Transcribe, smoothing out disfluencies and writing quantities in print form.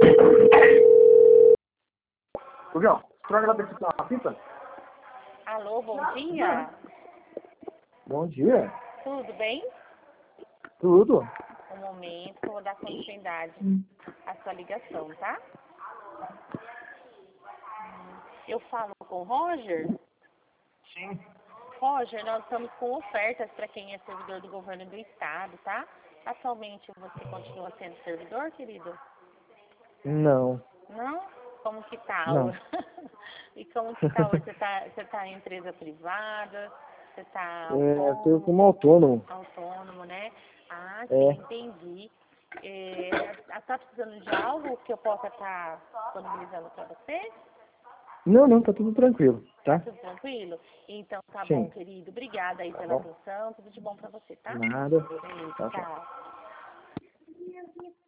Julião, traga lá pra você uma fita. Alô, bom dia. Bom dia. Tudo bem? Tudo? Um momento que eu vou dar continuidade à sua ligação, tá? Eu falo com o Roger. Sim. Roger, nós estamos com ofertas para quem é servidor do governo do estado, tá? Atualmente você continua sendo servidor, querido? Não. Não? Como que tá? Não. E como que tá hoje? Você tá em empresa privada? Você tá Eu tô como autônomo? autônomo. Autônomo, né? Ah, sim, É. entendi. Tá precisando de algo que eu possa estar disponibilizando para você? Não, tá tudo tranquilo, Tá tá? tudo tranquilo? Então tá bom, Sim. querido. Obrigada aí Tá pela bom. atenção. Tudo de bom para você, tá? Nada. Beijo, Tchau, tchau. tchau.